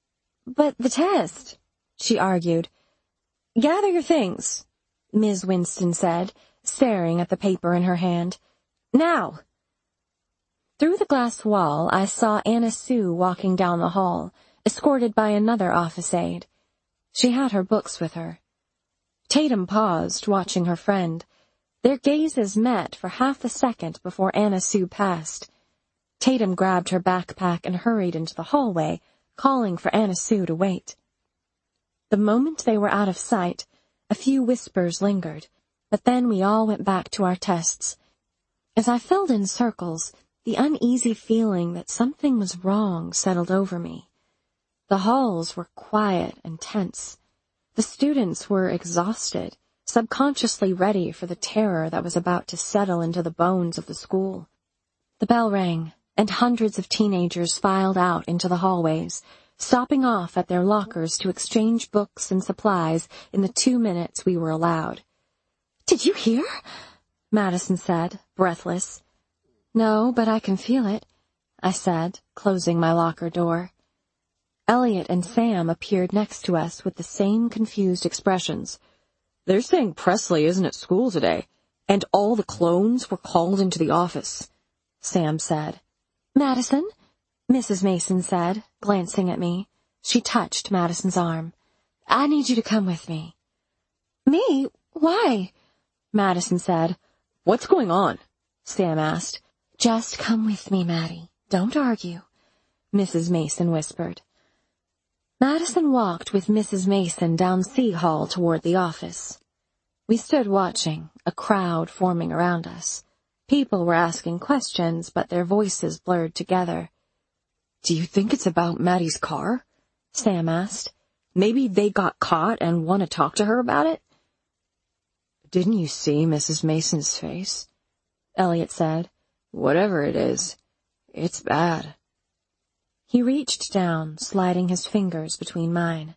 But the test, she argued. Gather your things, Miz Winston said, staring at the paper in her hand. Now! Through the glass wall, I saw Anna Sue walking down the hall, escorted by another office aide. She had her books with her. Tatum paused, watching her friend. Their gazes met for half a second before Anna Sue passed. Tatum grabbed her backpack and hurried into the hallway, calling for Anna Sue to wait. The moment they were out of sight, a few whispers lingered, but then we all went back to our tests. As I filled in circles, the uneasy feeling that something was wrong settled over me. The halls were quiet and tense. The students were exhausted, subconsciously ready for the terror that was about to settle into the bones of the school. The bell rang, and hundreds of teenagers filed out into the hallways, stopping off at their lockers to exchange books and supplies in the two minutes we were allowed. Did you hear? Madison said, breathless. No, but I can feel it, I said, closing my locker door. Elliot and Sam appeared next to us with the same confused expressions. They're saying Presley isn't at school today, and all the clones were called into the office, Sam said. Madison, Missus Mason said, glancing at me. She touched Madison's arm. I need you to come with me. Me? Why? Madison said. What's going on? Sam asked. Just come with me, Maddie. Don't argue, Missus Mason whispered. Madison walked with Missus Mason down C Hall toward the office. We stood watching, a crowd forming around us. People were asking questions, but their voices blurred together. Do you think it's about Maddie's car? Sam asked. Maybe they got caught and want to talk to her about it? Didn't you see Missus Mason's face? Elliot said. Whatever it is, it's bad. He reached down, sliding his fingers between mine.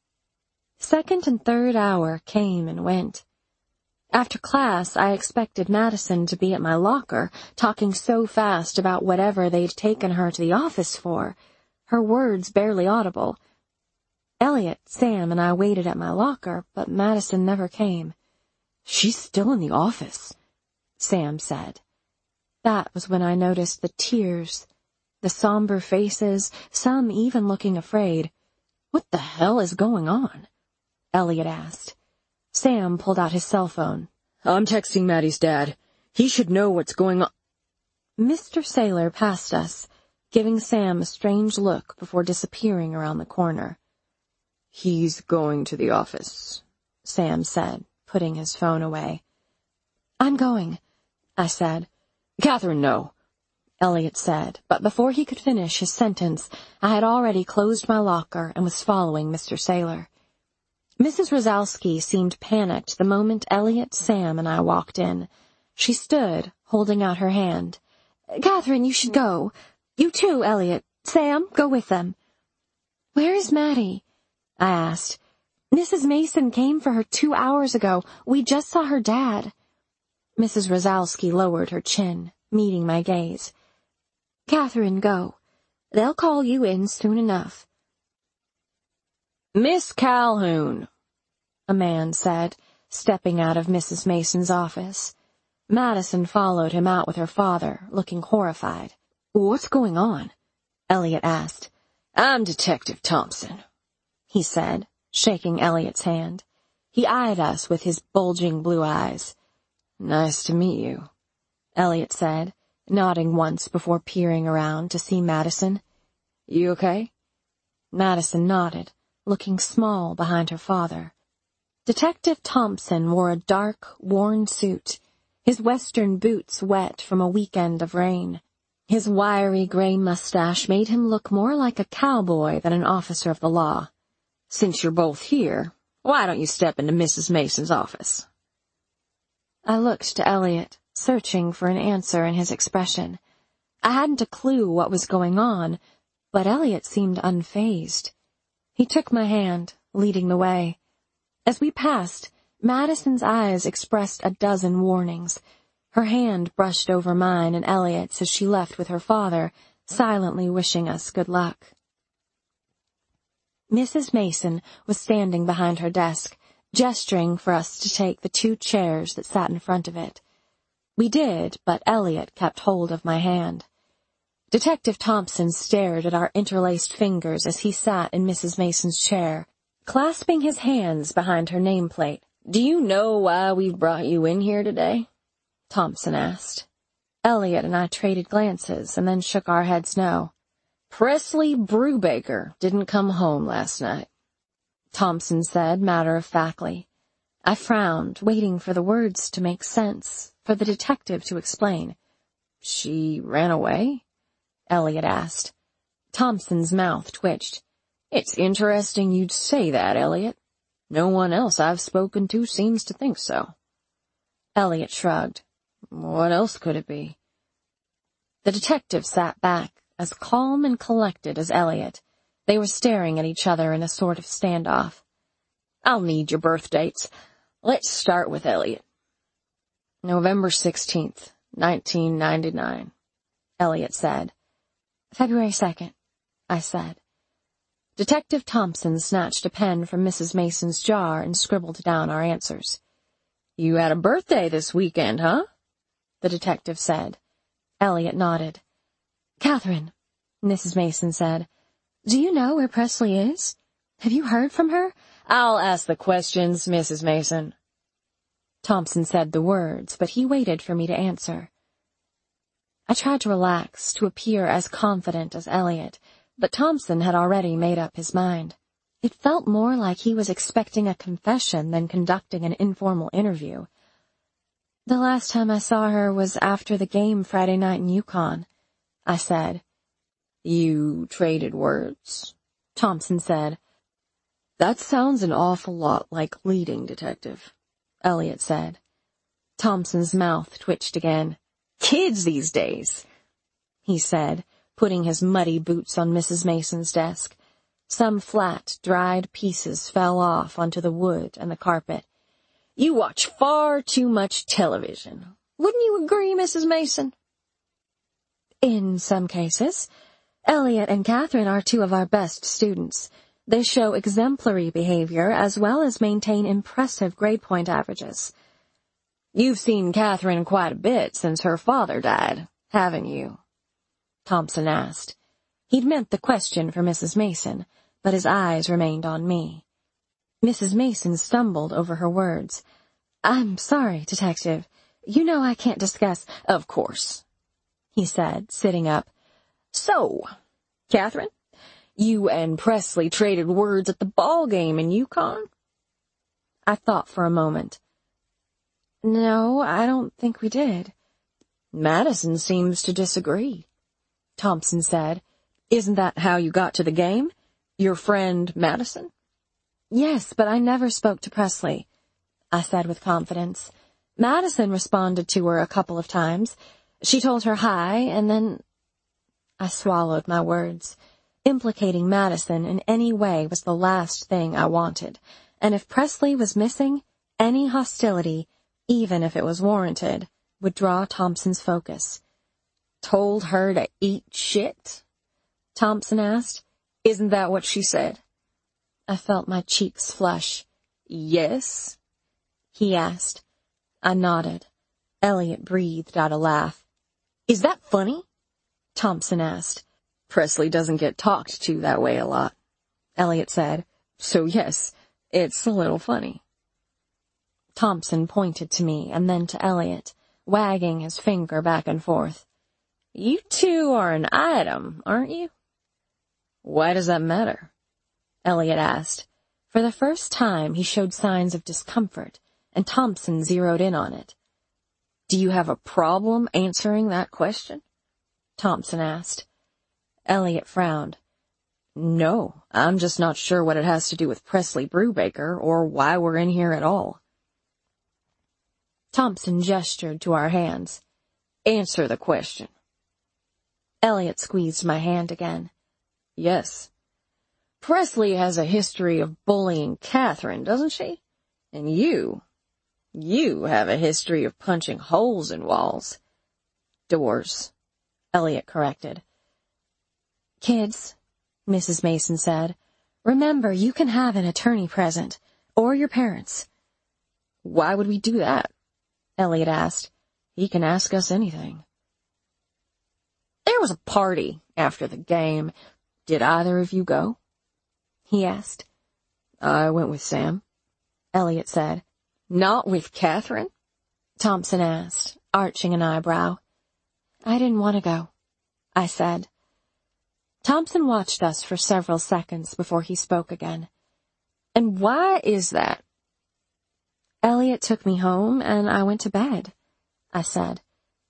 Second and third hour came and went. After class, I expected Madison to be at my locker, talking so fast about whatever they'd taken her to the office for, her words barely audible. Elliot, Sam, and I waited at my locker, but Madison never came. She's still in the office, Sam said. That was when I noticed the tears, the somber faces, some even looking afraid. What the hell is going on? Elliot asked. Sam pulled out his cell phone. I'm texting Maddie's dad. He should know what's going on. Mister Saylor passed us, giving Sam a strange look before disappearing around the corner. He's going to the office, Sam said, putting his phone away. I'm going, I said. Catherine, no, Elliot said, but before he could finish his sentence, I had already closed my locker and was following Mister Saylor. Missus Rosalski seemed panicked the moment Elliot, Sam, and I walked in. She stood, holding out her hand. Catherine, you should go. You too, Elliot. Sam, go with them. Where is Maddie? I asked. Missus Mason came for her two hours ago. We just saw her dad. Missus Rosalski lowered her chin, meeting my gaze. Catherine, go. They'll call you in soon enough. Miss Calhoun, a man said, stepping out of Missus Mason's office. Madison followed him out with her father, looking horrified. What's going on? Elliot asked. I'm Detective Thompson, he said, shaking Elliot's hand. He eyed us with his bulging blue eyes. Nice to meet you, Elliot said, nodding once before peering around to see Madison. You okay? Madison nodded, looking small behind her father. Detective Thompson wore a dark, worn suit, his western boots wet from a weekend of rain. His wiry gray mustache made him look more like a cowboy than an officer of the law. Since you're both here, why don't you step into Missus Mason's office? I looked to Elliot, searching for an answer in his expression. I hadn't a clue what was going on, but Elliot seemed unfazed. He took my hand, leading the way. As we passed, Madison's eyes expressed a dozen warnings. Her hand brushed over mine and Elliot's as she left with her father, silently wishing us good luck. Missus Mason was standing behind her desk, gesturing for us to take the two chairs that sat in front of it. We did, but Elliot kept hold of my hand. Detective Thompson stared at our interlaced fingers as he sat in Missus Mason's chair, clasping his hands behind her nameplate. Do you know why we've brought you in here today? Thompson asked. Elliot and I traded glances and then shook our heads no. Presley Brubaker didn't come home last night, Thompson said matter-of-factly. I frowned, waiting for the words to make sense, for the detective to explain. She ran away? Elliot asked. Thompson's mouth twitched. It's interesting you'd say that, Elliot. No one else I've spoken to seems to think so. Elliot shrugged. What else could it be? The detective sat back, as calm and collected as Elliot. They were staring at each other in a sort of standoff. I'll need your birth dates. Let's start with Elliot. November sixteenth, nineteen ninety-nine, Elliot said. February second, I said. Detective Thompson snatched a pen from Missus Mason's jar and scribbled down our answers. You had a birthday this weekend, huh? The detective said. Elliot nodded. Catherine, Missus Mason said, do you know where Presley is? Have you heard from her? I'll ask the questions, Missus Mason. Thompson said the words, but he waited for me to answer. I tried to relax, to appear as confident as Elliot, but Thompson had already made up his mind. It felt more like he was expecting a confession than conducting an informal interview. The last time I saw her was after the game Friday night in Yukon, I said. You traded words? Thompson said. That sounds an awful lot like leading, Detective, Elliot said. Thompson's mouth twitched again. Kids these days, he said, putting his muddy boots on Missus Mason's desk. Some flat, dried pieces fell off onto the wood and the carpet. You watch far too much television. Wouldn't you agree, Missus Mason? In some cases. Elliot and Catherine are two of our best students. They show exemplary behavior as well as maintain impressive grade point averages. You've seen Catherine quite a bit since her father died, haven't you? Thompson asked. He'd meant the question for Missus Mason, but his eyes remained on me. Missus Mason stumbled over her words. I'm sorry, Detective. You know I can't discuss— Of course, he said, sitting up. So, Catherine, you and Presley traded words at the ball game in Yukon? I thought for a moment. No, I don't think we did. Madison seems to disagree, Thompson said. Isn't that how you got to the game? Your friend Madison? Yes, but I never spoke to Presley, I said with confidence. Madison responded to her a couple of times. She told her hi, and then— I swallowed my words. Implicating Madison in any way was the last thing I wanted, and if Presley was missing, any hostility, even if it was warranted, would draw Thompson's focus. Told her to eat shit? Thompson asked. Isn't that what she said? I felt my cheeks flush. Yes? He asked. I nodded. Elliot breathed out a laugh. Is that funny? Thompson asked. Presley doesn't get talked to that way a lot, Elliot said. So yes, it's a little funny. Thompson pointed to me and then to Elliot, wagging his finger back and forth. You two are an item, aren't you? Why does that matter? Elliot asked. For the first time, he showed signs of discomfort, and Thompson zeroed in on it. Do you have a problem answering that question? Thompson asked. Elliot frowned. No, I'm just not sure what it has to do with Presley Brubaker or why we're in here at all. Thompson gestured to our hands. Answer the question. Elliot squeezed my hand again. Yes. Presley has a history of bullying Catherine, doesn't she? And you, you have a history of punching holes in walls. Doors, Elliot corrected. Kids, Missus Mason said, remember you can have an attorney present, or your parents. Why would we do that? Elliot asked. He can ask us anything. There was a party after the game. Did either of you go? He asked. I went with Sam, Elliot said. Not with Catherine? Thompson asked, arching an eyebrow. I didn't want to go, I said. Thompson watched us for several seconds before he spoke again. And why is that? Elliot took me home and I went to bed, I said.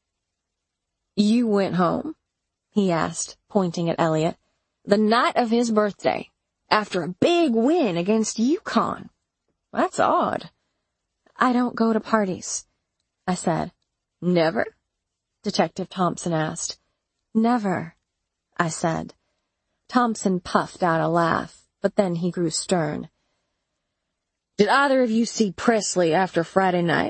You went home? He asked, pointing at Elliot. The night of his birthday, after a big win against Yukon. That's odd. I don't go to parties, I said. Never? Detective Thompson asked. Never, I said. Thompson puffed out a laugh, but then he grew stern. Did either of you see Presley after Friday night?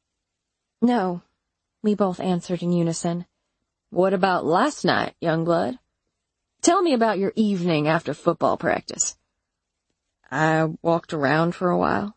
No, we both answered in unison. What about last night, young blood? Tell me about your evening after football practice. I walked around for a while.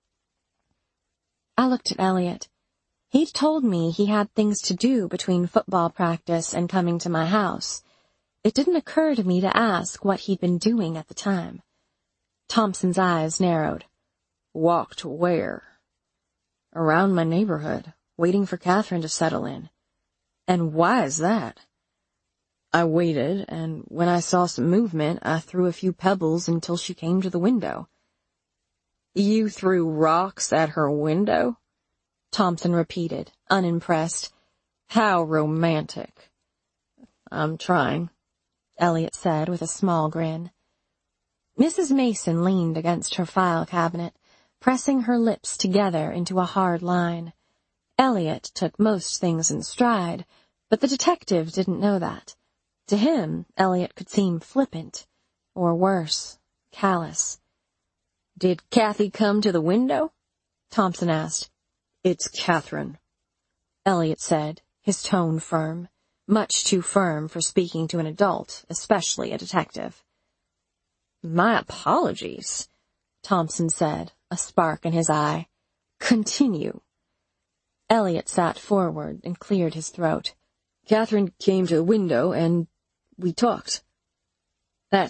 I looked at Elliot. He'd told me he had things to do between football practice and coming to my house. It didn't occur to me to ask what he'd been doing at the time. Thompson's eyes narrowed. Walked where? Around my neighborhood, waiting for Catherine to settle in. And why is that? I waited, and when I saw some movement, I threw a few pebbles until she came to the window. You threw rocks at her window? Thompson repeated, unimpressed. How romantic. I'm trying, Elliot said with a small grin. Missus Mason leaned against her file cabinet, pressing her lips together into a hard line. Elliot took most things in stride, but the detective didn't know that. To him, Elliot could seem flippant, or worse, callous. Did Kathy come to the window? Thompson asked. It's Catherine, Elliot said, his tone firm, much too firm for speaking to an adult, especially a detective. My apologies, Thompson said, a spark in his eye. Continue. Elliot sat forward and cleared his throat. Catherine came to the window, and we talked.